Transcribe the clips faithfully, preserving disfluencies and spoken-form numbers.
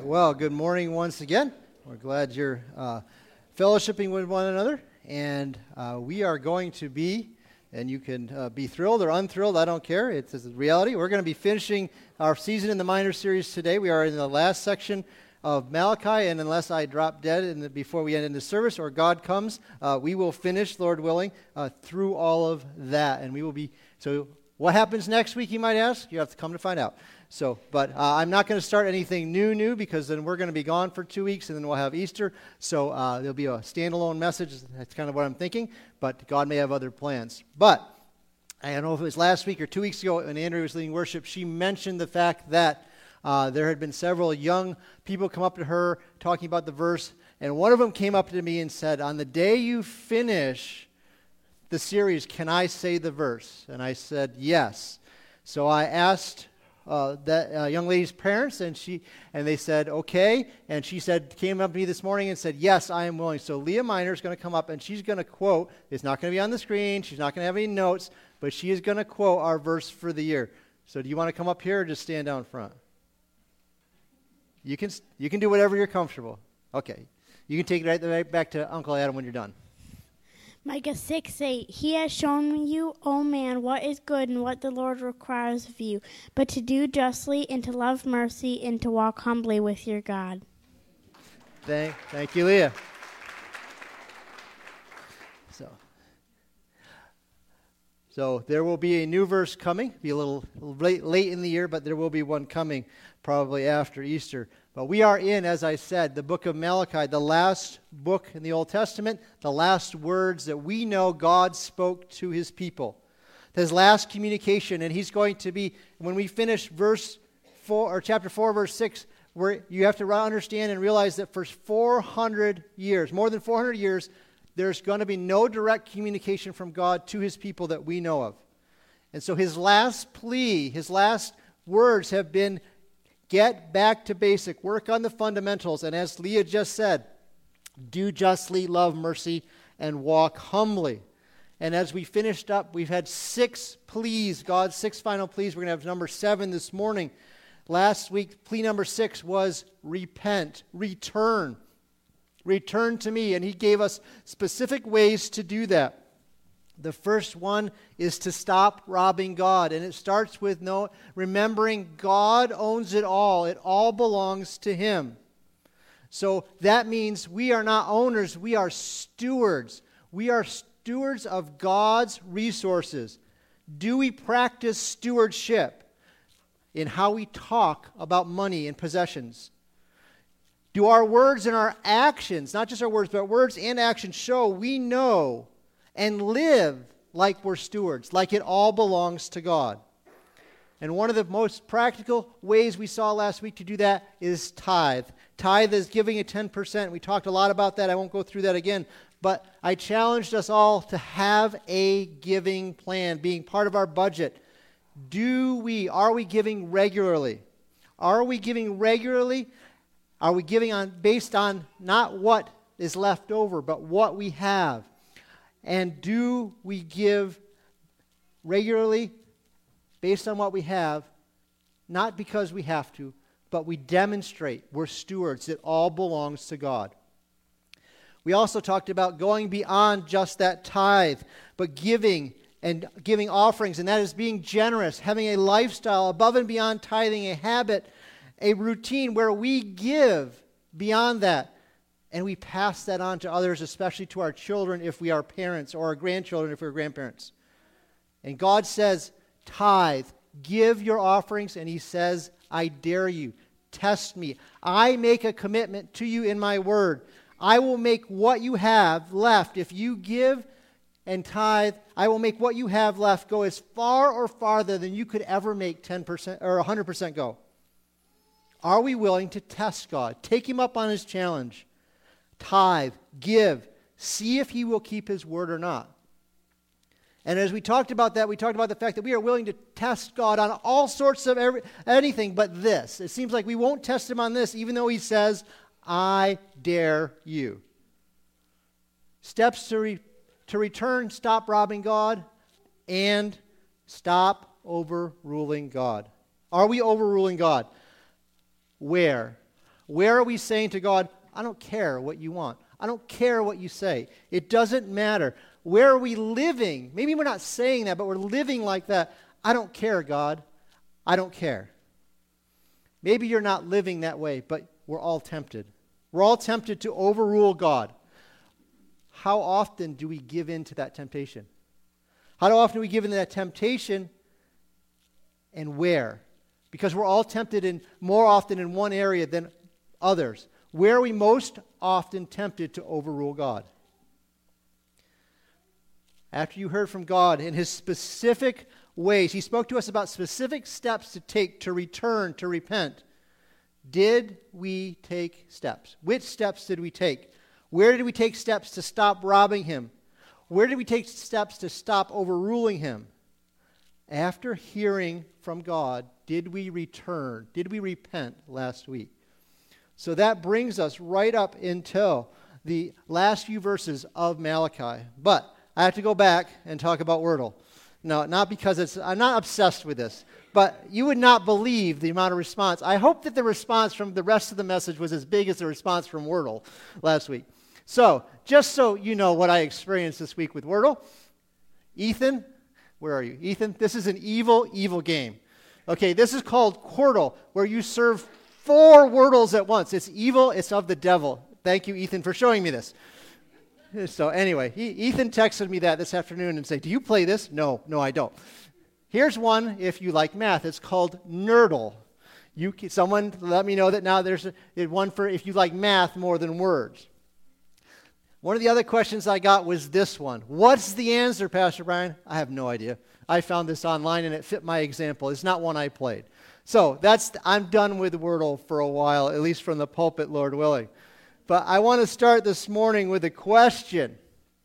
Well, good morning once again. We're glad you're uh, fellowshipping with one another, and uh, we are going to be, and you can uh, be thrilled or unthrilled, I don't care, it's a reality. We're going to be finishing our Season in the Minor series today. We are in the last section of Malachi, and unless I drop dead in the, before we end in the service or God comes, uh, we will finish, Lord willing, uh, through all of that, and we will be, so what happens next week, you might ask? You have to come to find out. So, but uh, I'm not going to start anything new, new, because then we're going to be gone for two weeks, and then we'll have Easter. So uh, there'll be a standalone message. That's kind of what I'm thinking. But God may have other plans. But I don't know if it was last week or two weeks ago when Andrea was leading worship, she mentioned the fact that uh, there had been several young people come up to her talking about the verse, and one of them came up to me and said, "On the day you finish the series, can I say the verse?" And I said, yes. So I asked Uh, that uh, young lady's parents, and she and they said okay, and she said came up to me this morning and said, yes, I am willing. So Leah Miner is going to come up, and she's going to quote. It's not going to be on the screen. She's not going to have any notes, but she is going to quote our verse for the year. So do you want to come up here or just stand down front? You can you can do whatever you're comfortable. Okay, you can take it right, right back to Uncle Adam when you're done. Micah six eight, He has shown you, O man, what is good and what the Lord requires of you, but to do justly and to love mercy and to walk humbly with your God. Thank, thank you, Leah. So, so there will be a new verse coming. Be a little, a little late, late in the year, but there will be one coming probably after Easter. But we are in, as I said, the book of Malachi, the last book in the Old Testament, the last words that we know God spoke to his people. His last communication, and he's going to be, when we finish verse four, or chapter four, verse six, where you have to understand and realize that for four hundred years, more than four hundred years, there's going to be no direct communication from God to his people that we know of. And so his last plea, his last words have been, get back to basic. Work on the fundamentals. And as Leah just said, do justly, love mercy, and walk humbly. And as we finished up, we've had six pleas, God's six final pleas. We're going to have number seven this morning. Last week, plea number six was repent, return. Return to me. And he gave us specific ways to do that. The first one is to stop robbing God. And it starts with no, remembering God owns it all. It all belongs to him. So that means we are not owners, we are stewards. We are stewards of God's resources. Do we practice stewardship in how we talk about money and possessions? Do our words and our actions, not just our words, but words and actions show we know and live like we're stewards, like it all belongs to God? And one of the most practical ways we saw last week to do that is tithe. Tithe is giving a ten percent. We talked a lot about that. I won't go through that again. But I challenged us all to have a giving plan, being part of our budget. Do we, are we giving regularly? Are we giving regularly? Are we giving on based on not what is left over, but what we have? And do we give regularly based on what we have, not because we have to, but we demonstrate we're stewards. It all belongs to God. We also talked about going beyond just that tithe, but giving and giving offerings, and that is being generous, having a lifestyle above and beyond tithing, a habit, a routine where we give beyond that. And we pass that on to others, especially to our children if we are parents, or our grandchildren if we're grandparents. And God says, tithe, give your offerings, and he says, I dare you, test me. I make a commitment to you in my word. I will make what you have left. If you give and tithe, I will make what you have left go as far or farther than you could ever make ten percent or one hundred percent go. Are we willing to test God? Take him up on his challenge. Tithe, give, see if he will keep his word or not. And as we talked about that, we talked about the fact that we are willing to test God on all sorts of every, anything but this. It seems like we won't test him on this, even though he says, I dare you. Steps to, re, to return, stop robbing God, and stop overruling God. Are we overruling God? Where? Where are we saying to God, I don't care what you want. I don't care what you say. It doesn't matter. Where are we living? Maybe we're not saying that, but we're living like that. I don't care, God. I don't care. Maybe you're not living that way, but we're all tempted. We're all tempted to overrule God. How often do we give in to that temptation? How often do we give in to that temptation, and where? Because we're all tempted in more often in one area than others. Where are we most often tempted to overrule God? After you heard from God in his specific ways, he spoke to us about specific steps to take to return, to repent. Did we take steps? Which steps did we take? Where did we take steps to stop robbing him? Where did we take steps to stop overruling him? After hearing from God, did we return? Did we repent last week? So that brings us right up until the last few verses of Malachi. But I have to go back and talk about Wordle. No, not because it's, I'm not obsessed with this, but you would not believe the amount of response. I hope that the response from the rest of the message was as big as the response from Wordle last week. So, just so you know what I experienced this week with Wordle, Ethan, where are you? Ethan, this is an evil, evil game. Okay, this is called Quordle, where you serve four Wordles at once. It's evil, it's of the devil. Thank you, Ethan, for showing me this. So anyway, he, Ethan texted me that this afternoon and said, do you play this? No, no, I don't. Here's one if you like math. It's called Nerdle. You, someone let me know that now there's a, one for if you like math more than words. One of the other questions I got was this one. What's the answer, Pastor Brian? I have no idea. I found this online and it fit my example. It's not one I played. So that's I'm done with Wordle for a while, at least from the pulpit, Lord willing. But I want to start this morning with a question.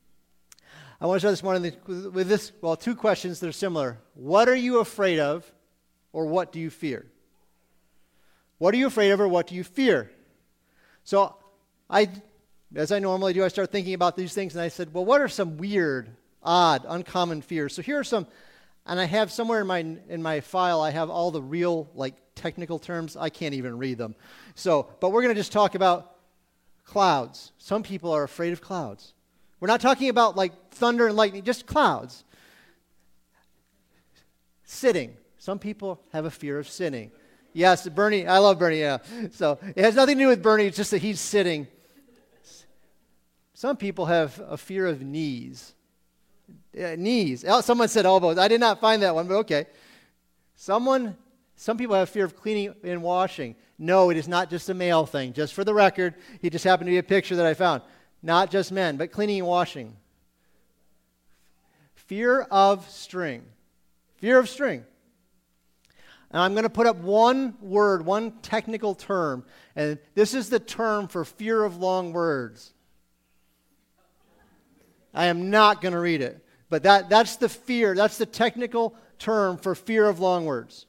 I want to start this morning with this, well, two questions that are similar. What are you afraid of, or what do you fear? What are you afraid of, or what do you fear? So I, as I normally do, I start thinking about these things, and I said, well, what are some weird, odd, uncommon fears? So here are some, and I have somewhere in my in my file, I have all the real, like, technical terms. I can't even read them. So, but we're going to just talk about clouds. Some people are afraid of clouds. We're not talking about like thunder and lightning, just clouds. Sitting. Some people have a fear of sitting. Yes, Bernie, I love Bernie, yeah. So it has nothing to do with Bernie, it's just that he's sitting. Some people have a fear of knees. Yeah, knees. Someone said elbows. I did not find that one, but okay. Someone, some people have fear of cleaning and washing. No, it is not just a male thing. Just for the record, it just happened to be a picture that I found. Not just men, but cleaning and washing. Fear of string. Fear of string. And I'm going to put up one word, one technical term, and this is the term for fear of long words. I am not going to read it, but that, that's the fear, that's the technical term for fear of long words.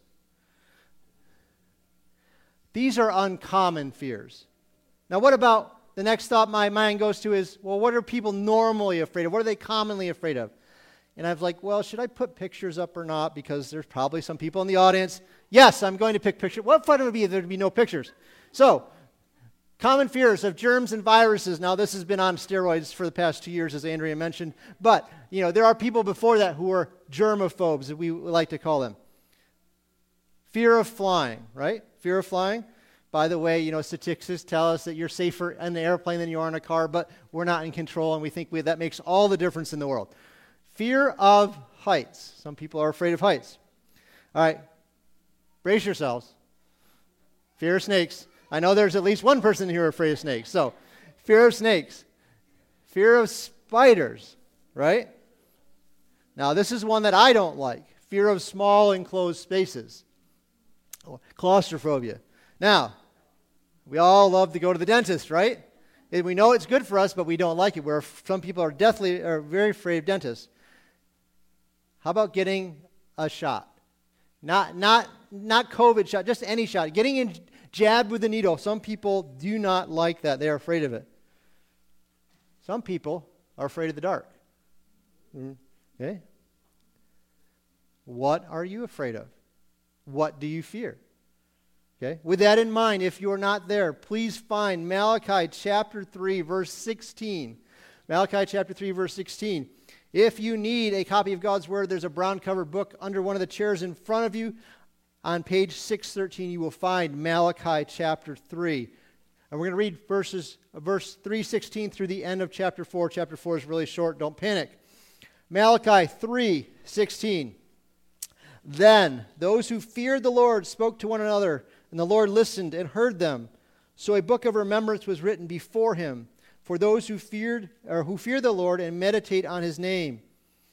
These are uncommon fears. Now, what about the next thought my mind goes to is, well, what are people normally afraid of? What are they commonly afraid of? And I was like, well, should I put pictures up or not? Because there's probably some people in the audience. Yes, I'm going to pick pictures. What fun it would be if there would be no pictures? So, common fears of germs and viruses. Now, this has been on steroids for the past two years, as Andrea mentioned. But, you know, there are people before that who are germaphobes, as we like to call them. Fear of flying, right? Fear of flying. By the way, you know, statistics tell us that you're safer in the airplane than you are in a car, but we're not in control, and we think we, that makes all the difference in the world. Fear of heights. Some people are afraid of heights. All right, brace yourselves. Fear of snakes. I know there's at least one person here afraid of snakes. So, fear of snakes. Fear of spiders, right? Now, this is one that I don't like. Fear of small enclosed spaces. Claustrophobia. Now, we all love to go to the dentist, right? We know it's good for us, but we don't like it. Where some people are deathly, are very afraid of dentists. How about getting a shot? Not, not, not COVID shot, just any shot. Getting in, jabbed with a needle. Some people do not like that. They are afraid of it. Some people are afraid of the dark. Okay? What are you afraid of? What do you fear? Okay? With that in mind, if you're not there, please find Malachi chapter three, verse sixteen. Malachi chapter three, verse sixteen. If you need a copy of God's Word, there's a brown covered book under one of the chairs in front of you. On page six thirteen, you will find Malachi chapter three. And we're going to read verses, verse three sixteen through the end of chapter four. Chapter four is really short. Don't panic. Malachi three sixteen. Then those who feared the Lord spoke to one another, and the Lord listened and heard them. So a book of remembrance was written before him for those who feared or who fear the Lord and meditate on his name.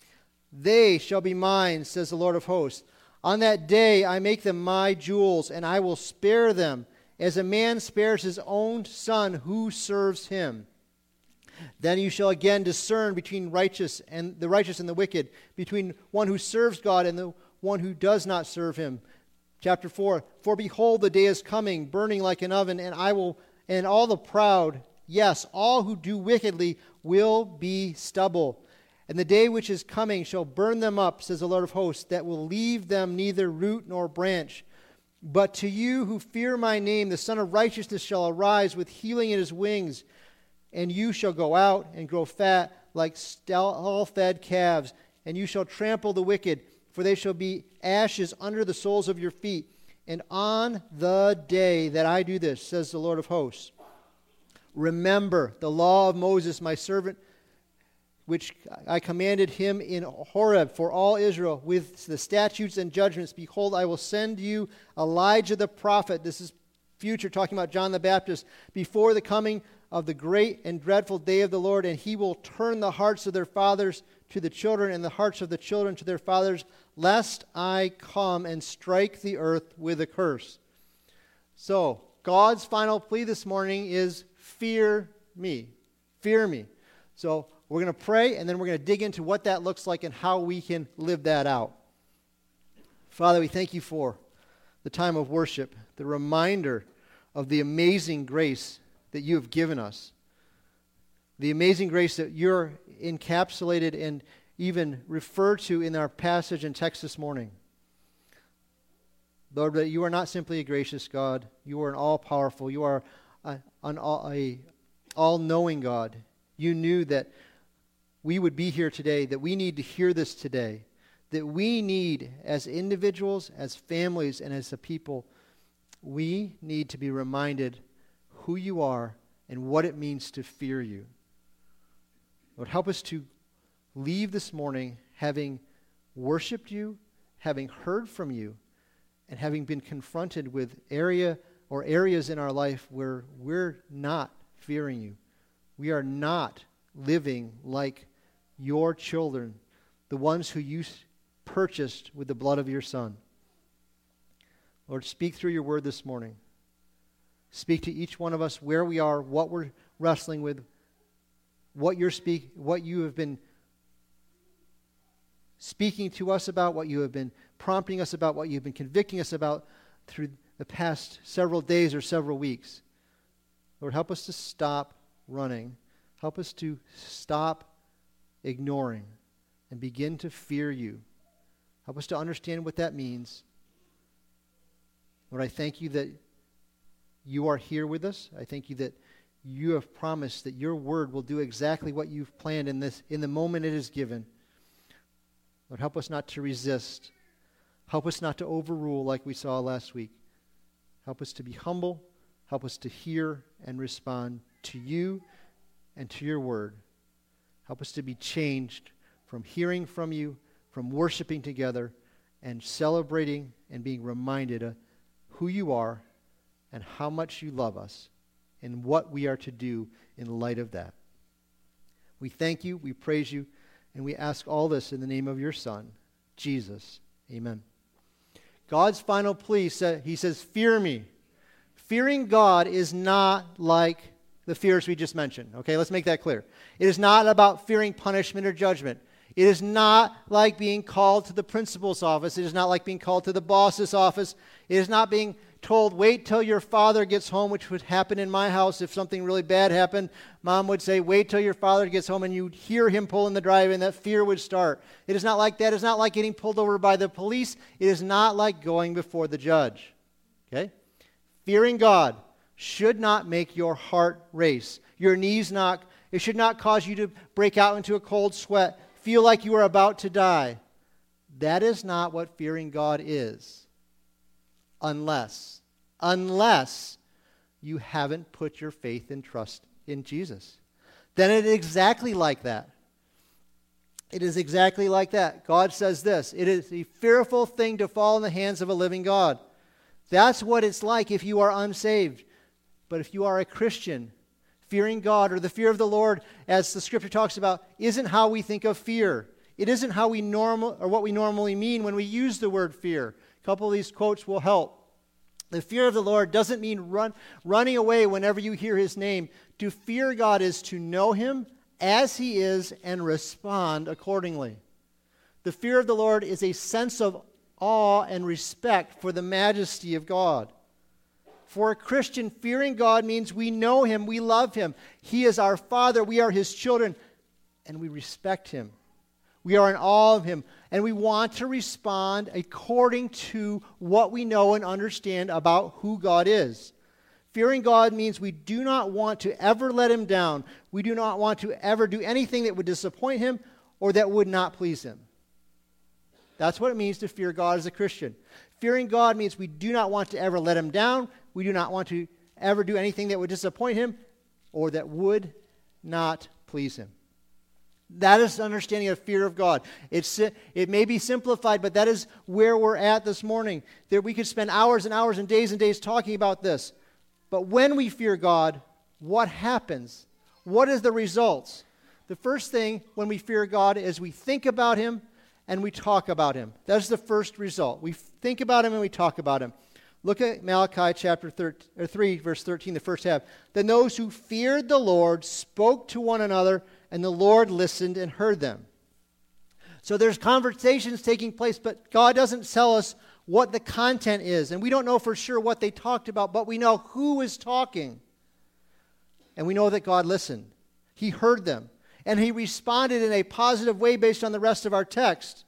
They shall be mine, says the Lord of hosts. On that day I make them my jewels, and I will spare them, as a man spares his own son who serves him. Then you shall again discern between righteous and the righteous and the wicked, between one who serves God and the one who does not serve him. Chapter four, for behold, the day is coming, burning like an oven, and I will, and all the proud, yes, all who do wickedly will be stubble. And the day which is coming shall burn them up, says the Lord of hosts, that will leave them neither root nor branch. But to you who fear my name, the Son of Righteousness shall arise with healing in his wings, and you shall go out and grow fat like stall-fed calves, and you shall trample the wicked, for they shall be ashes under the soles of your feet. And on the day that I do this, says the Lord of hosts, remember the law of Moses, my servant, which I commanded him in Horeb for all Israel, with the statutes and judgments. Behold, I will send you Elijah the prophet. This is future, talking about John the Baptist, before the coming of the great and dreadful day of the Lord, and he will turn the hearts of their fathers to the children, and the hearts of the children to their fathers, lest I come and strike the earth with a curse. So, God's final plea this morning is, fear me. Fear me. So, we're going to pray, and then we're going to dig into what that looks like and how we can live that out. Father, we thank you for the time of worship, the reminder of the amazing grace that you have given us, the amazing grace that you're encapsulated and even referred to in our passage and text this morning. Lord, that you are not simply a gracious God. You are an all-powerful. You are a, an all, a all-knowing God. You knew that we would be here today, that we need to hear this today, that we need, as individuals, as families, and as a people, we need to be reminded who you are and what it means to fear you. Lord, help us to leave this morning having worshiped you, having heard from you, and having been confronted with area or areas in our life where we're not fearing you. We are not living like your children, the ones who you purchased with the blood of your Son. Lord, speak through your word this morning. Speak to each one of us where we are, what we're wrestling with, what you're speak, what you have been speaking to us about, what you have been prompting us about, what you've been convicting us about through the past several days or several weeks. Lord, help us to stop running. Help us to stop ignoring and begin to fear you. Help us to understand what that means. Lord, I thank you that you are here with us. I thank you that you have promised that your word will do exactly what you've planned in this in the moment it is given. Lord, help us not to resist. Help us not to overrule like we saw last week. Help us to be humble. Help us to hear and respond to you and to your word. Help us to be changed from hearing from you, from worshiping together, and celebrating and being reminded of who you are and how much you love us and what we are to do in light of that. We thank you, we praise you, and we ask all this in the name of your Son, Jesus. Amen. God's final plea, he says, fear me. Fearing God is not like the fears we just mentioned. Okay, let's make that clear. It is not about fearing punishment or judgment. It is not like being called to the principal's office. It is not like being called to the boss's office. It is not being told, wait till your father gets home, which would happen in my house if something really bad happened. Mom would say, wait till your father gets home, and you'd hear him pull in the driveway, and that fear would start. It is not like that. It is not like getting pulled over by the police. It is not like going before the judge. Okay? fearing God should not make your heart race. Your knees knock. It should not cause you to break out into a cold sweat, feel like you are about to die. That is not what fearing God is. Unless, unless you haven't put your faith and trust in Jesus. Then it is exactly like that. It is exactly like that. God says this, it is a fearful thing to fall in the hands of a living God. That's what it's like if you are unsaved. But if you are a Christian, fearing God or the fear of the Lord, as the scripture talks about, isn't how we think of fear. It isn't how we normal or what we normally mean when we use the word fear. A couple of these quotes will help. The fear of the Lord doesn't mean run, running away whenever you hear his name. To fear God is to know him as he is and respond accordingly. The fear of the Lord is a sense of awe and respect for the majesty of God. For a Christian, fearing God means we know him, we love him. He is our Father, we are his children, and we respect him. We are in awe of him, and we want to respond according to what we know and understand about who God is. Fearing God means we do not want to ever let him down. We do not want to ever do anything that would disappoint him or that would not please him. That's what it means to fear God as a Christian. Fearing God means we do not want to ever let him down. We do not want to ever do anything that would disappoint him or that would not please him. That is the understanding of fear of God. It's, it may be simplified, but that is where we're at this morning. That we could spend hours and hours and days and days talking about this. But when we fear God, what happens? What is the results? The first thing when we fear God is we think about him and we talk about him. That's the first result. We think about him and we talk about him. Look at Malachi chapter thirteen, or three, verse thirteen, the first half. Then those who feared the Lord spoke to one another, and the Lord listened and heard them. So there's conversations taking place, but God doesn't tell us what the content is. And we don't know for sure what they talked about, but we know who is talking. And we know that God listened. He heard them. And he responded in a positive way based on the rest of our text.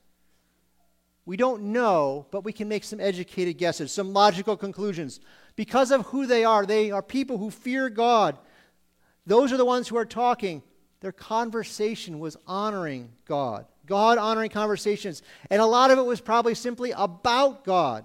We don't know, but we can make some educated guesses, some logical conclusions. Because of who they are, they are people who fear God. Those are the ones who are talking. Their conversation was honoring God. God-honoring conversations. And a lot of it was probably simply about God.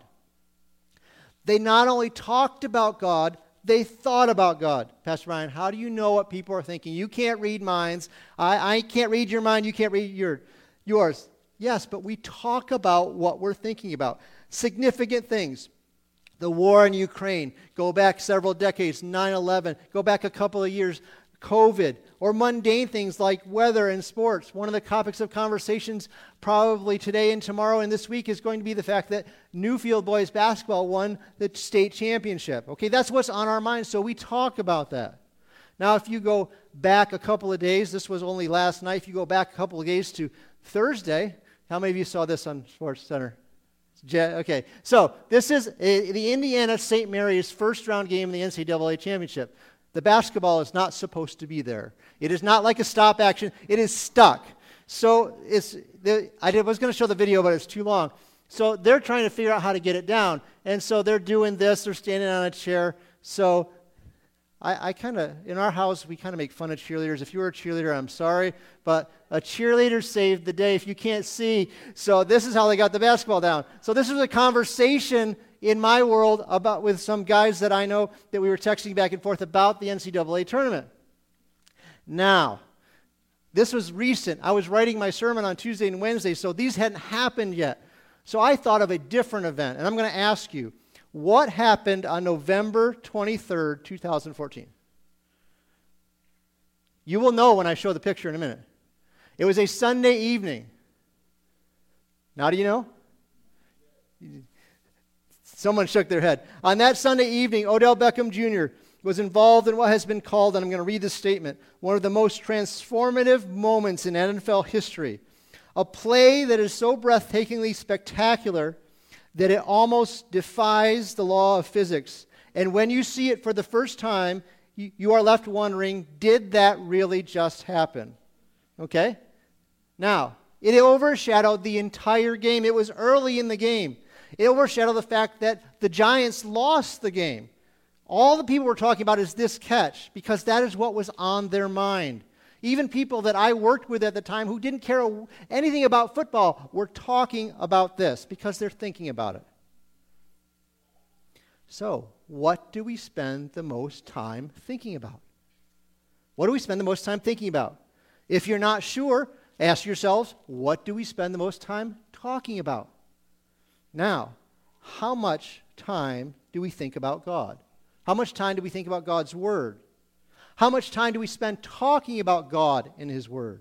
They not only talked about God, they thought about God. Pastor Brian, how do you know what people are thinking? You can't read minds. I, I can't read your mind. You can't read your, yours. Yes, but we talk about what we're thinking about. Significant things. The war in Ukraine. Go back several decades. nine eleven. Go back a couple of years. COVID. Or mundane things like weather and sports. One of the topics of conversations probably today and tomorrow and this week is going to be the fact that Newfield boys basketball won the state championship. Okay, that's what's on our minds, so we talk about that. Now, if you go back a couple of days, this was only last night, if you go back a couple of days to Thursday, how many of you saw this on Sports Center? Okay, so this is a, the Indiana Saint Mary's first round game in the N C double A championship. The basketball is not supposed to be there. It is not like a stop action. It is stuck. So it's. The, I did, was going to show the video, but it's too long. So they're trying to figure out how to get it down. And so they're doing this. They're standing on a chair. So I, I kind of, in our house, we kind of make fun of cheerleaders. If you were a cheerleader, I'm sorry. But a cheerleader saved the day if you can't see. So this is how they got the basketball down. So this was a conversation in my world about with some guys that I know that we were texting back and forth about the N C double A tournament. Now, this was recent. I was writing my sermon on Tuesday and Wednesday, so these hadn't happened yet. So I thought of a different event, and I'm going to ask you, what happened on November twenty-third, twenty fourteen? You will know when I show the picture in a minute. It was a Sunday evening. Now do you know? Someone shook their head. On that Sunday evening, Odell Beckham Junior was involved in what has been called, and I'm going to read this statement, one of the most transformative moments in N F L history. A play that is so breathtakingly spectacular that it almost defies the law of physics. And when you see it for the first time, you, you are left wondering, did that really just happen? Okay? Now, it overshadowed the entire game. It was early in the game. It overshadowed the fact that the Giants lost the game. All the people we're talking about is this catch, because that is what was on their mind. Even people that I worked with at the time who didn't care anything about football were talking about this because they're thinking about it. So, what do we spend the most time thinking about? What do we spend the most time thinking about? If you're not sure, ask yourselves, what do we spend the most time talking about? Now, how much time do we think about God? How much time do we think about God's Word? How much time do we spend talking about God and His Word?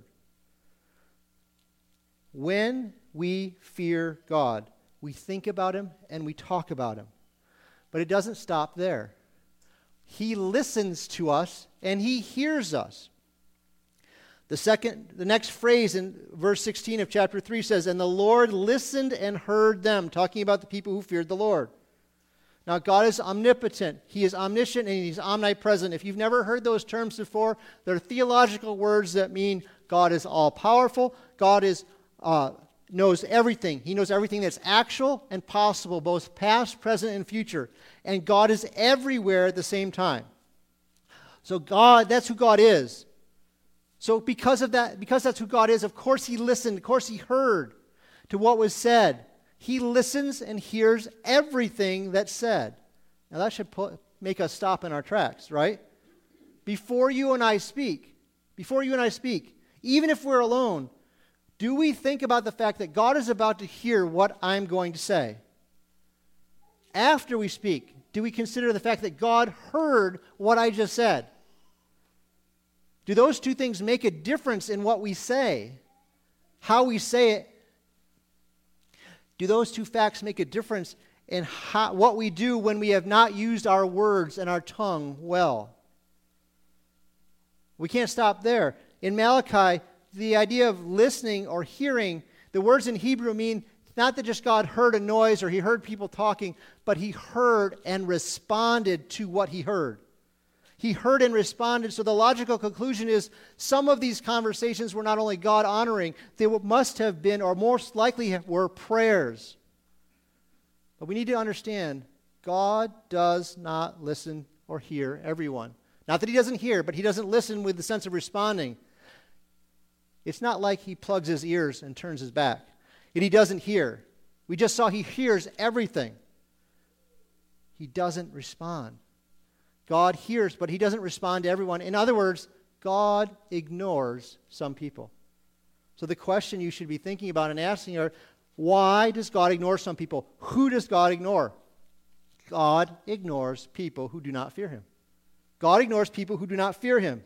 When we fear God, we think about Him and we talk about Him. But it doesn't stop there. He listens to us and He hears us. The second, the next phrase in verse sixteen of chapter three says, "And the Lord listened and heard them," talking about the people who feared the Lord. Now, God is omnipotent, He is omniscient, and He's omnipresent. If you've never heard those terms before, they're theological words that mean God is all-powerful, God is uh, knows everything. He knows everything that's actual and possible, both past, present, and future. And God is everywhere at the same time. So God, that's who God is. So because of that, because that's who God is, of course He listened, of course He heard to what was said. He listens and hears everything that's said. Now that should put, make us stop in our tracks, right? Before you and I speak, before you and I speak, even if we're alone, do we think about the fact that God is about to hear what I'm going to say? After we speak, do we consider the fact that God heard what I just said? Do those two things make a difference in what we say? How we say it? Do those two facts make a difference in how, what we do when we have not used our words and our tongue well? We can't stop there. In Malachi, the idea of listening or hearing, the words in Hebrew mean not that just God heard a noise or He heard people talking, but He heard and responded to what He heard. He heard and responded. So the logical conclusion is some of these conversations were not only God honoring, they must have been, or most likely were, prayers. But we need to understand, God does not listen or hear everyone. Not that He doesn't hear, but He doesn't listen with the sense of responding. It's not like He plugs His ears and turns His back. And He doesn't hear. We just saw He hears everything. He doesn't respond. God hears, but He doesn't respond to everyone. In other words, God ignores some people. So the question you should be thinking about and asking are, why does God ignore some people? Who does God ignore? God ignores people who do not fear Him. God ignores people who do not fear Him.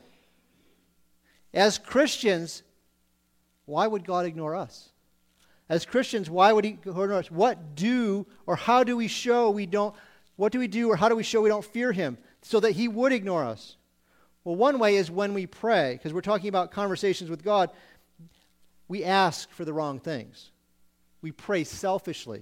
As Christians, why would God ignore us? As Christians, why would He ignore us? What do or how do we show we don't, what do we do or how do we show we don't fear Him so that He would ignore us? Well, one way is when we pray, because we're talking about conversations with God, we ask for the wrong things. We pray selfishly.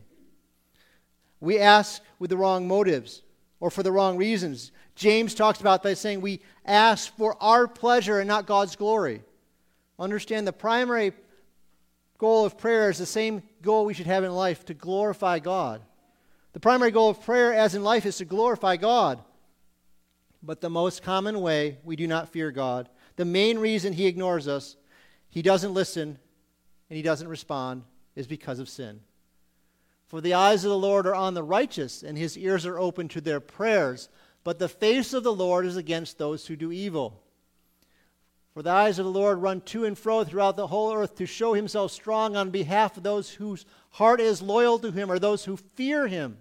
We ask with the wrong motives or for the wrong reasons. James talks about by saying we ask for our pleasure and not God's glory. Understand the primary goal of prayer is the same goal we should have in life, to glorify God. The primary goal of prayer, as in life, is to glorify God. But the most common way we do not fear God, the main reason He ignores us, He doesn't listen, and He doesn't respond, is because of sin. For the eyes of the Lord are on the righteous, and His ears are open to their prayers, but the face of the Lord is against those who do evil. For the eyes of the Lord run to and fro throughout the whole earth to show Himself strong on behalf of those whose heart is loyal to Him, or those who fear Him.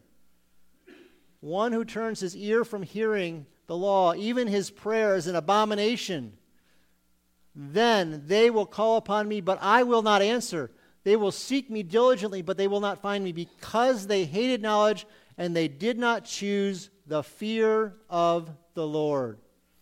One who turns his ear from hearing the law, even his prayer, is an abomination. Then they will call upon me, but I will not answer. They will seek me diligently, but they will not find me, because they hated knowledge and they did not choose the fear of the Lord.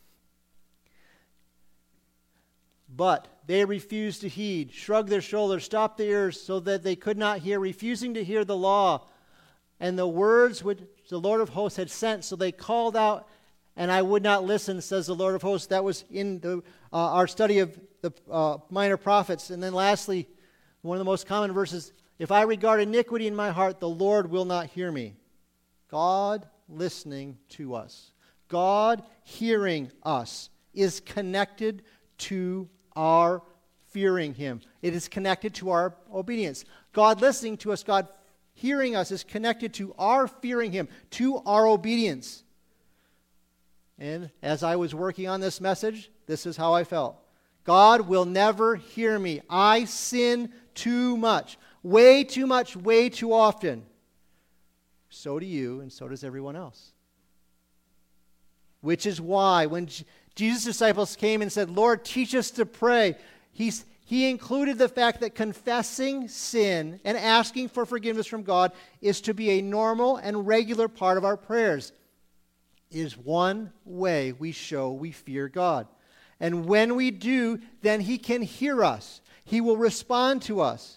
But they refused to heed, shrugged their shoulders, stopped their ears so that they could not hear, refusing to hear the law and the words which the Lord of hosts had sent. So they called out, and I would not listen, says the Lord of hosts. That was in the, uh, our study of the uh, minor prophets. And then lastly, one of the most common verses, if I regard iniquity in my heart, the Lord will not hear me. God listening to us. God hearing us is connected to our fearing him. It is connected to our obedience. God listening to us, God hearing us is connected to our fearing him, to our obedience. And as I was working on this message, this is how I felt. God will never hear me. I sin too much. Way too much, way too often. So do you, and so does everyone else. Which is why when J- Jesus' disciples came and said, Lord, teach us to pray, he's, he included the fact that confessing sin and asking for forgiveness from God is to be a normal and regular part of our prayers. It is one way we show we fear God. And when we do, then he can hear us. He will respond to us.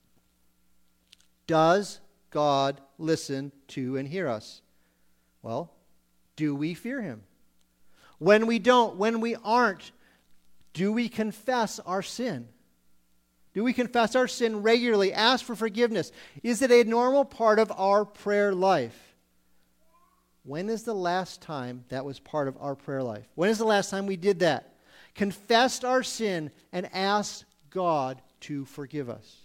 Does God listen to and hear us? Well, do we fear him? When we don't, when we aren't, do we confess our sin? Do we confess our sin regularly? Ask for forgiveness? Is it a normal part of our prayer life? When is the last time that was part of our prayer life? When is the last time we did that? Confessed our sin and asked God to forgive us.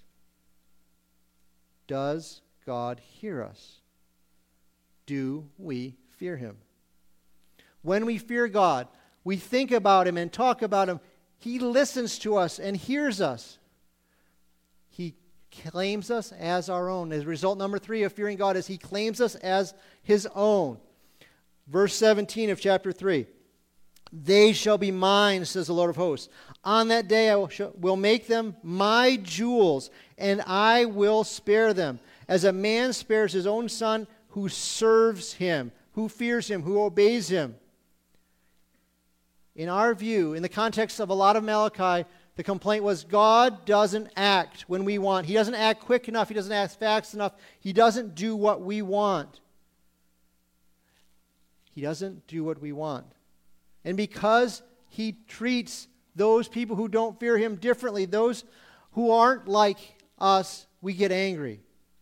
Does God hear us? Do we fear him? When we fear God, we think about him and talk about him. He listens to us and hears us. He claims us as our own. As result number three of fearing God is he claims us as his own. Verse seventeen of chapter three. They shall be mine, says the Lord of hosts. On that day I will, sh- will make them my jewels, and I will spare them, as a man spares his own son who serves him, who fears him, who obeys him. In our view, in the context of a lot of Malachi, the complaint was God doesn't act when we want. He doesn't act quick enough. He doesn't act fast enough. He doesn't do what we want. He doesn't do what we want. And because he treats those people who don't fear him differently, those who aren't like us, we get angry.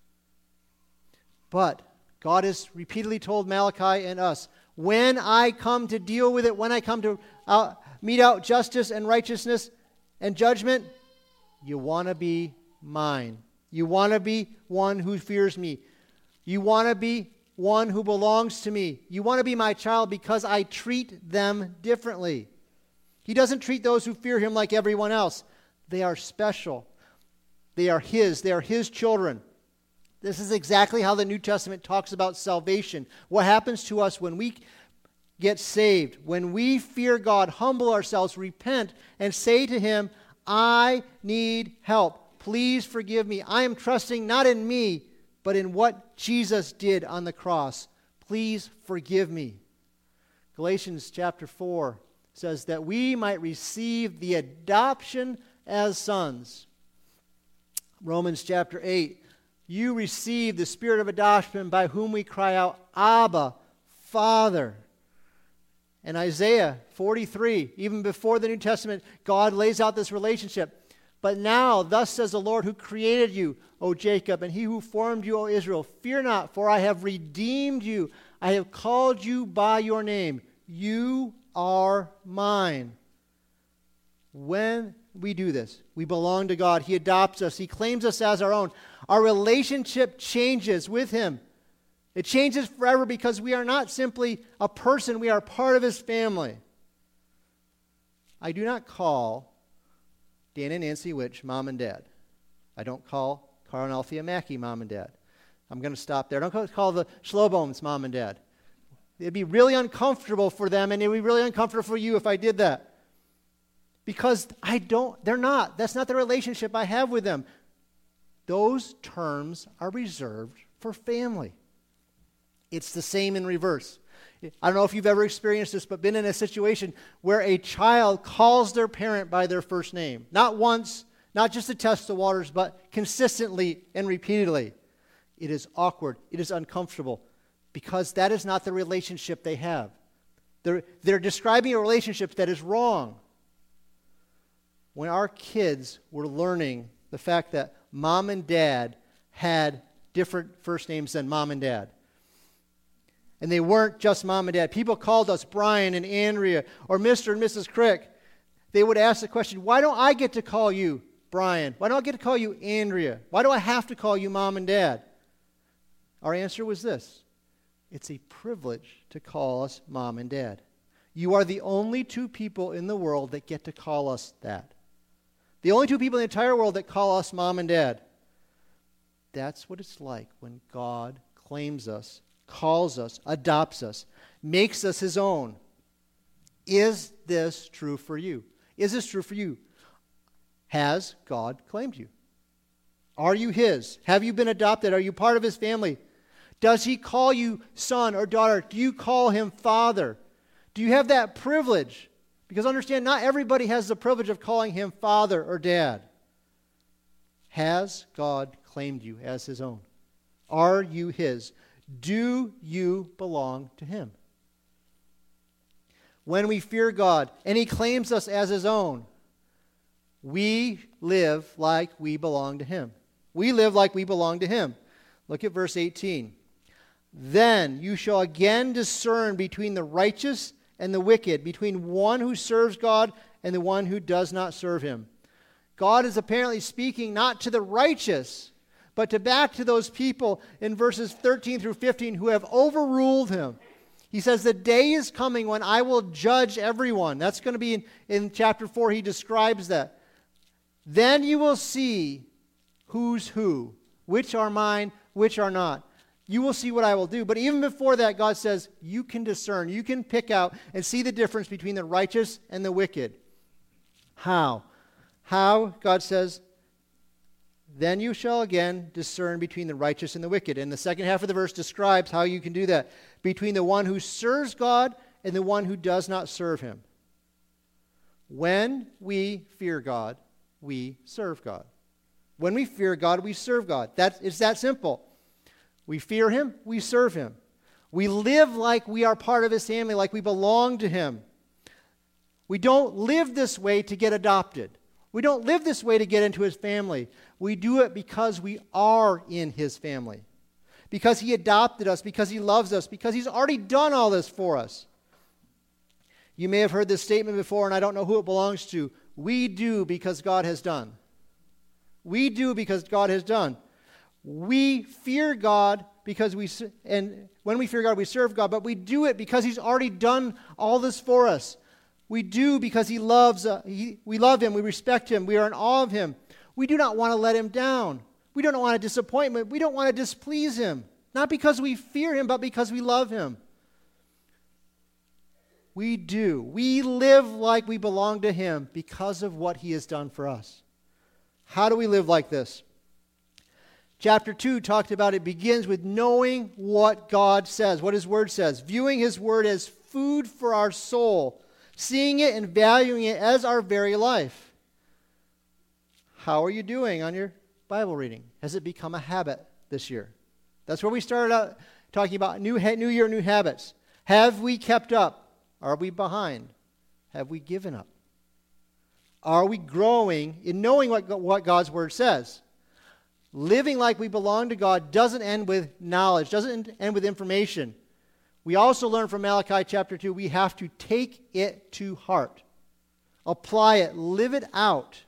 But God has repeatedly told Malachi and us, when I come to deal with it, when I come to uh, mete out justice and righteousness and judgment, you want to be mine. You want to be one who fears me. You want to be one who belongs to me. You want to be my child because I treat them differently. He doesn't treat those who fear him like everyone else. They are special. They are his. They are his children. This is exactly how the New Testament talks about salvation. What happens to us when we get saved, when we fear God, humble ourselves, repent, and say to him, I need help. Please forgive me. I am trusting not in me, but in what Jesus did on the cross. Please forgive me. Galatians chapter four says that we might receive the adoption as sons. Romans chapter eight, you receive the spirit of adoption by whom we cry out, Abba, Father. And Isaiah forty-three, even before the New Testament, God lays out this relationship. But now, thus says the Lord who created you, O Jacob, and he who formed you, O Israel, fear not, for I have redeemed you. I have called you by your name. You are mine. When we do this, we belong to God. He adopts us. He claims us as our own. Our relationship changes with him. It changes forever because we are not simply a person. We are part of his family. I do not call Dan and Nancy Witch mom and dad. I don't call Carl and Althea Mackey mom and dad. I'm going to stop there. I don't call the Schloboms mom and dad. It'd be really uncomfortable for them, and it would be really uncomfortable for you if I did that. Because I don't, they're not. That's not the relationship I have with them. Those terms are reserved for family. It's the same in reverse. I don't know if you've ever experienced this, but been in a situation where a child calls their parent by their first name. Not once, not just to test the waters, but consistently and repeatedly. It is awkward. It is uncomfortable because that is not the relationship they have. They're, they're describing a relationship that is wrong. When our kids were learning the fact that mom and dad had different first names than mom and dad, And they weren't just mom and dad. People called us Brian and Andrea or Mister and Missus Crick. They would ask the question, why don't I get to call you Brian? Why don't I get to call you Andrea? Why do I have to call you mom and dad? Our answer was this: it's a privilege to call us mom and dad. You are the only two people in the world that get to call us that. The only two people in the entire world that call us mom and dad. That's what it's like when God claims us, calls us, adopts us, makes us his own. Is this true for you? Is this true for you? Has God claimed you? Are you his? Have you been adopted? Are you part of his family? Does he call you son or daughter? Do you call him father? Do you have that privilege? Because understand, not everybody has the privilege of calling him father or dad. Has God claimed you as his own? Are you his? Do you belong to him? When we fear God and he claims us as his own, we live like we belong to him. We live like we belong to him. Look at verse eighteen. Then you shall again discern between the righteous and the wicked, between one who serves God and the one who does not serve him. God is apparently speaking not to the righteous, but to back to those people in verses thirteen through fifteen who have overruled him. He says, the day is coming when I will judge everyone. That's going to be in, in chapter four. He describes that. Then you will see who's who, which are mine, which are not. You will see what I will do. But even before that, God says, you can discern, you can pick out and see the difference between the righteous and the wicked. How? How, God says, then you shall again discern between the righteous and the wicked. And the second half of the verse describes how you can do that. Between the one who serves God and the one who does not serve him. When we fear God, we serve God. When we fear God, we serve God. That, it's that simple. We fear him, we serve him. We live like we are part of his family, like we belong to him. We don't live this way to get adopted. We don't live this way to get into his family. We do it because we are in his family. Because he adopted us, because he loves us, because he's already done all this for us. You may have heard this statement before, and I don't know who it belongs to. We do because God has done. We do because God has done. We fear God because we, and when we fear God, we serve God, but we do it because he's already done all this for us. We do because he loves, uh, he, we love him, we respect him, we are in awe of him. We do not want to let him down. We don't want a disappointment. We don't want to displease him. Not because we fear him, but because we love him. We do. We live like we belong to him because of what he has done for us. How do we live like this? Chapter two talked about it begins with knowing what God says, what his word says, viewing his word as food for our soul, seeing it and valuing it as our very life. How are you doing on your Bible reading? Has it become a habit this year? That's where we started out talking about new, new year, new habits. Have we kept up? Are we behind? Have we given up? Are we growing in knowing what, what God's word says? Living like we belong to God doesn't end with knowledge, doesn't end with information. We also learn from Malachi chapter two, we have to take it to heart. Apply it, live it out.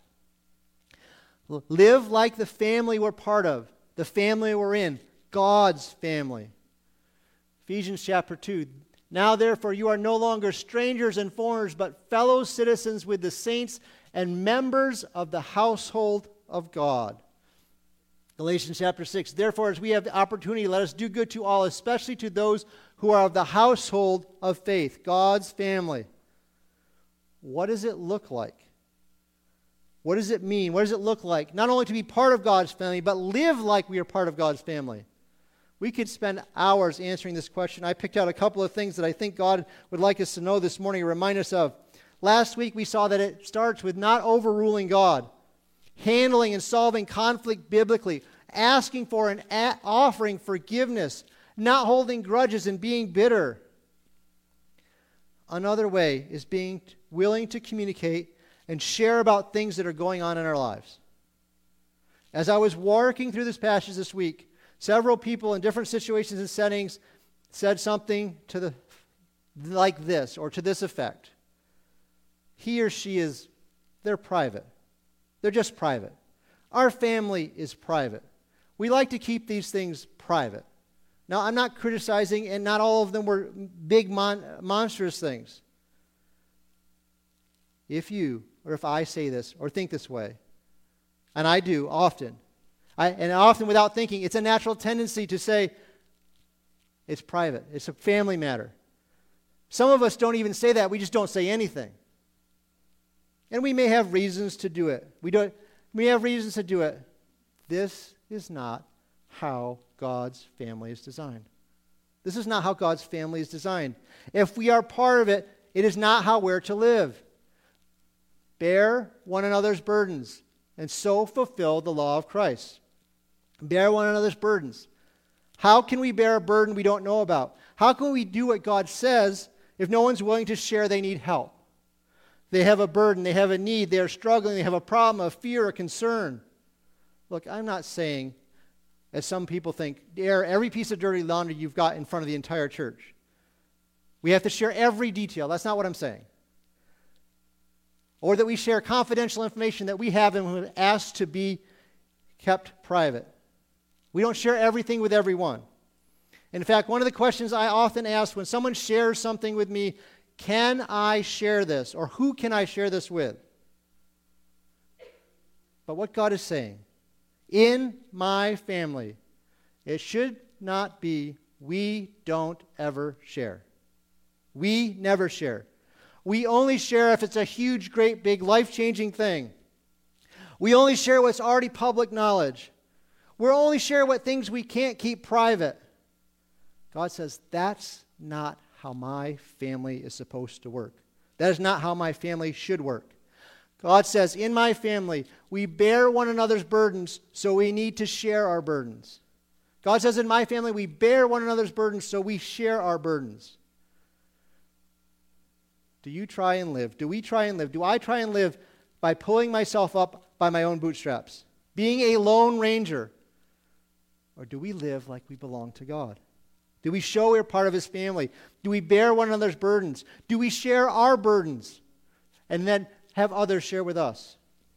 Live like the family we're part of, the family we're in, God's family. Ephesians chapter two, now therefore you are no longer strangers and foreigners, but fellow citizens with the saints and members of the household of God. Galatians chapter six, therefore as we have the opportunity, let us do good to all, especially to those who are of the household of faith, God's family. What does it look like? What does it mean? What does it look like? Not only to be part of God's family, but live like we are part of God's family. We could spend hours answering this question. I picked out a couple of things that I think God would like us to know this morning, remind us of. Last week we saw that it starts with not overruling God, handling and solving conflict biblically, asking for and a- offering forgiveness, not holding grudges and being bitter. Another way is being willing to communicate and share about things that are going on in our lives. As I was working through this passage this week, several people in different situations and settings said something to the like this or to this effect, he or she is, they're private. They're just private. Our family is private. We like to keep these things private. Now, I'm not criticizing, and not all of them were big, mon- monstrous things. If you, or if I say this, or think this way, and I do often, I, and often without thinking, it's a natural tendency to say, it's private, it's a family matter. Some of us don't even say that, we just don't say anything. And we may have reasons to do it. We don't. We have reasons to do it. This is not how God's family is designed. This is not how God's family is designed. If we are part of it, it is not how we're to live. Bear one another's burdens, and so fulfill the law of Christ. Bear one another's burdens. How can we bear a burden we don't know about? How can we do what God says if no one's willing to share they need help? They have a burden, they have a need, they are struggling, they have a problem, a fear, a concern. Look, I'm not saying, as some people think, air every piece of dirty laundry you've got in front of the entire church. We have to share every detail. That's not what I'm saying. Or that we share confidential information that we have and have asked to be kept private. We don't share everything with everyone. In fact, one of the questions I often ask when someone shares something with me, can I share this? Or who can I share this with? But what God is saying, in my family, it should not be we don't ever share. We never share. We only share if it's a huge, great, big, life-changing thing. We only share what's already public knowledge. We'll only share what things we can't keep private. God says, that's not how my family is supposed to work. That is not how my family should work. God says, in my family, we bear one another's burdens, so we need to share our burdens. God says, in my family, we bear one another's burdens, so we share our burdens. Do you try and live? Do we try and live? Do I try and live by pulling myself up by my own bootstraps? Being a lone ranger? Or do we live like we belong to God? Do we show we're part of His family? Do we bear one another's burdens? Do we share our burdens and then have others share with us?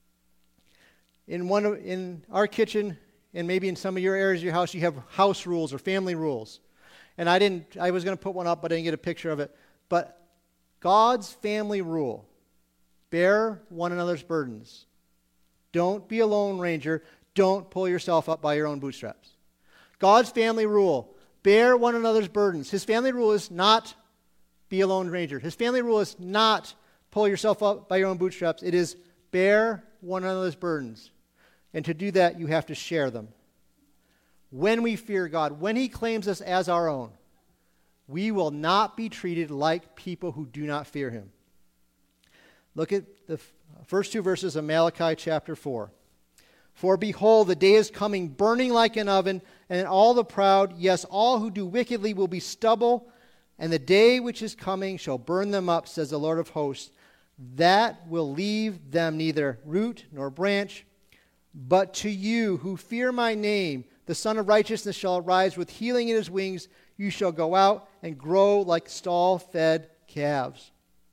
In one of, in our kitchen, and maybe in some of your areas of your house, you have house rules or family rules. And I didn't. I was going to put one up, but I didn't get a picture of it. But God's family rule: bear one another's burdens. Don't be a lone ranger. Don't pull yourself up by your own bootstraps. God's family rule: bear one another's burdens. His family rule is not be a lone ranger. His family rule is not pull yourself up by your own bootstraps. It is bear one another's burdens. And to do that, you have to share them. When we fear God, when He claims us as our own, we will not be treated like people who do not fear Him. Look at the first two verses of Malachi chapter four. For behold, the day is coming, burning like an oven, and all the proud, yes, all who do wickedly will be stubble, and the day which is coming shall burn them up, says the Lord of hosts. That will leave them neither root nor branch. But to you who fear my name, the Son of Righteousness shall arise with healing in His wings. You shall go out and grow like stall-fed calves.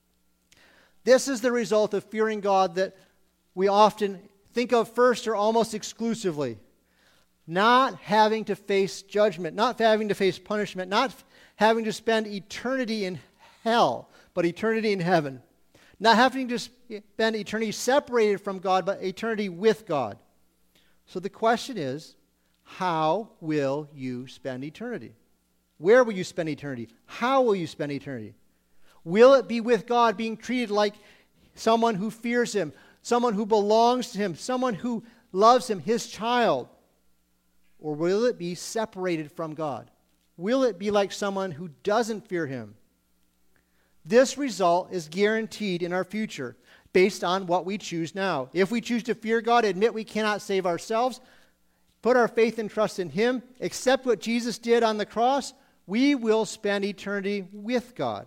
This is the result of fearing God that we often think of first or almost exclusively. Not having to face judgment, not having to face punishment, not having to spend eternity in hell, but eternity in heaven. Not having to spend eternity separated from God, but eternity with God. So the question is, how will you spend eternity? Where will you spend eternity? How will you spend eternity? Will it be with God, being treated like someone who fears Him, someone who belongs to Him, someone who loves Him, His child? Or will it be separated from God? Will it be like someone who doesn't fear Him? This result is guaranteed in our future based on what we choose now. If we choose to fear God, admit we cannot save ourselves, put our faith and trust in Him, accept what Jesus did on the cross, we will spend eternity with God.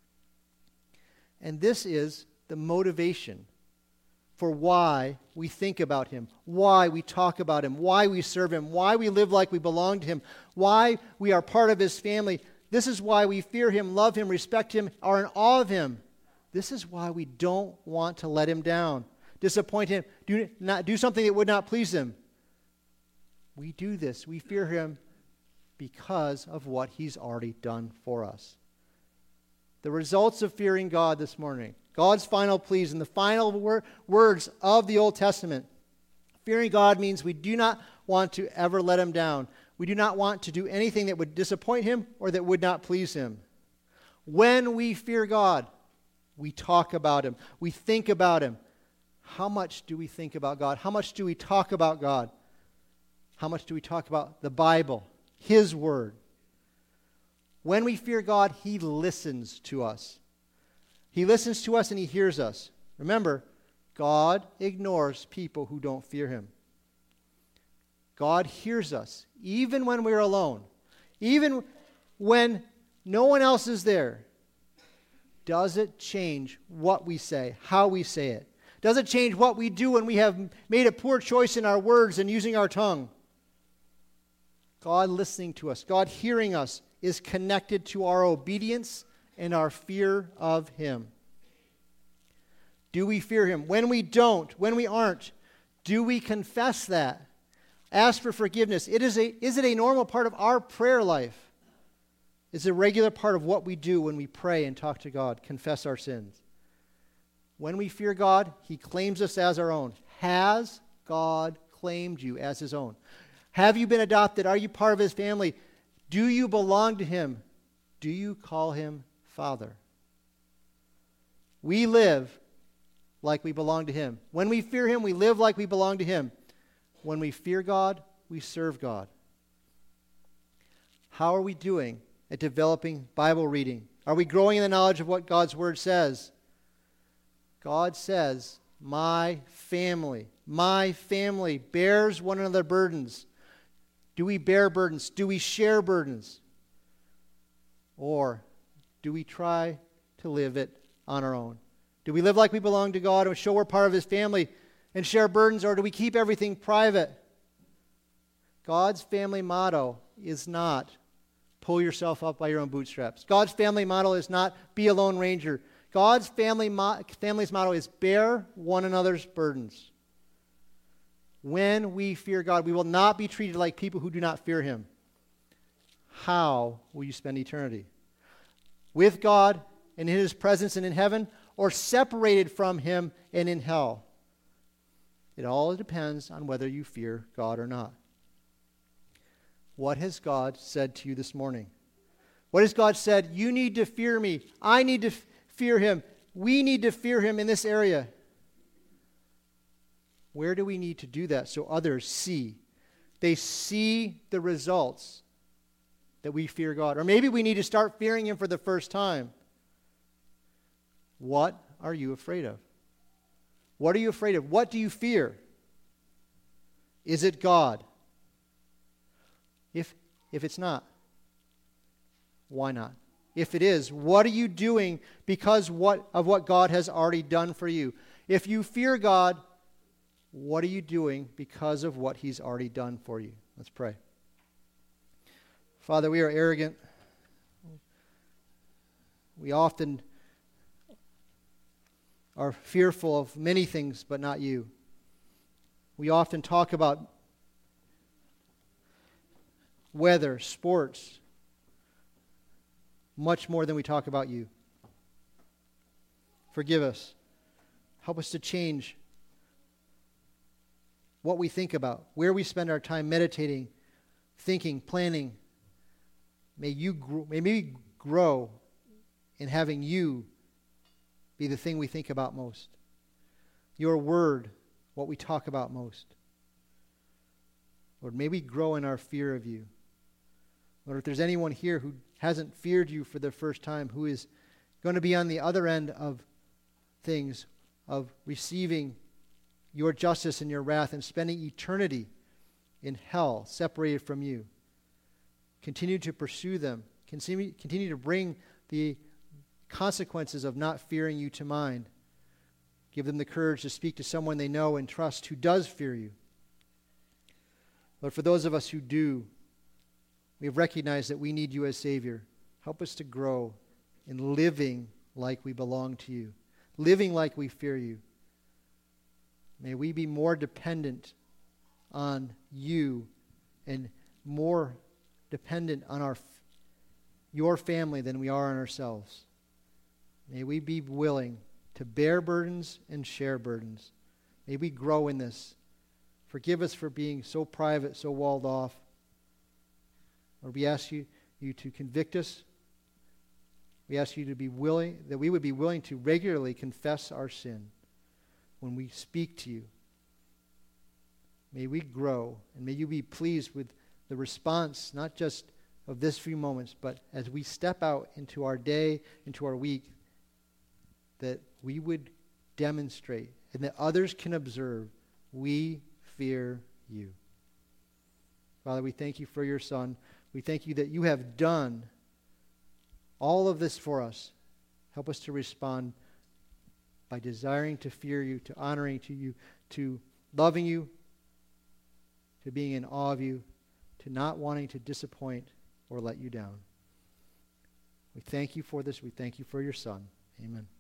And this is the motivation for why we think about Him, why we talk about Him, why we serve Him, why we live like we belong to Him, why we are part of His family. This is why we fear him, love him, respect him, are in awe of him. This is why we don't want to let him down, disappoint him, do not do something that would not please him. We do this. We fear him because of what he's already done for us. The results of fearing God this morning. God's final pleas and the final wor- words of the Old Testament. Fearing God means we do not want to ever let him down. We do not want to do anything that would disappoint him or that would not please him. When we fear God, we talk about him. We think about him. How much do we think about God? How much do we talk about God? How much do we talk about the Bible, his word? When we fear God, he listens to us. He listens to us and he hears us. Remember, God ignores people who don't fear him. God hears us, even when we're alone, even when no one else is there. Does it change what we say, how we say it? Does it change what we do when we have made a poor choice in our words and using our tongue? God listening to us, God hearing us, is connected to our obedience and our fear of him. Do we fear him? When we don't, when we aren't, do we confess that? Ask for forgiveness. It is, a, is it a normal part of our prayer life? It's a regular part of what we do when we pray and talk to God, confess our sins. When we fear God, he claims us as our own. Has God claimed you as his own? Have you been adopted? Are you part of his family? Do you belong to him? Do you call him Father? We live like we belong to him. When we fear him, we live like we belong to him. When we fear God, we serve God. How are we doing at developing Bible reading? Are we growing in the knowledge of what God's word says? God says, my family, my family bears one another burdens. Do we bear burdens? Do we share burdens? Or do we try to live it on our own? Do we live like we belong to God and show we're part of his family and share burdens, or do we keep everything private? God's family motto is not pull yourself up by your own bootstraps. God's family motto is not be a lone ranger. God's family mo- family's motto is bear one another's burdens. When we fear God, we will not be treated like people who do not fear him. How will you spend eternity? With God and in his presence and in heaven, or separated from him and in hell? It all depends on whether you fear God or not. What has God said to you this morning? What has God said? You need to fear me. I need to f- fear him. We need to fear him in this area. Where do we need to do that so others see? They see the results that we fear God. Or maybe we need to start fearing him for the first time. What are you afraid of? What are you afraid of? What do you fear? Is it God? If, if it's not, why not? If it is, what are you doing because what, of what God has already done for you? If you fear God, what are you doing because of what he's already done for you? Let's pray. Father, we are arrogant. We often are fearful of many things, but not you. We often talk about weather, sports, much more than we talk about you. Forgive us. Help us to change what we think about, where we spend our time meditating, thinking, planning. May you grow, may we grow in having you be the thing we think about most. Your word, what we talk about most. Lord, may we grow in our fear of you. Lord, if there's anyone here who hasn't feared you for the first time, who is going to be on the other end of things, of receiving your justice and your wrath and spending eternity in hell, separated from you, continue to pursue them. Continue, continue to bring the consequences of not fearing you to mind. Give them the courage to speak to someone they know and trust who does fear you. Lord, for those of us who do, we have recognized that we need you as Savior. Help us to grow in living like we belong to you, living like we fear you. May we be more dependent on you and more dependent on our your family than we are on ourselves. May we be willing to bear burdens and share burdens. May we grow in this. Forgive us for being so private, so walled off. Lord, we ask you, you to convict us. We ask you to be willing, that we would be willing to regularly confess our sin when we speak to you. May we grow, and may you be pleased with the response, not just of this few moments, but as we step out into our day, into our week, that we would demonstrate and that others can observe, we fear you. Father, we thank you for your Son. We thank you that you have done all of this for us. Help us to respond by desiring to fear you, to honoring to you, to loving you, to being in awe of you, to not wanting to disappoint or let you down. We thank you for this. We thank you for your Son. Amen.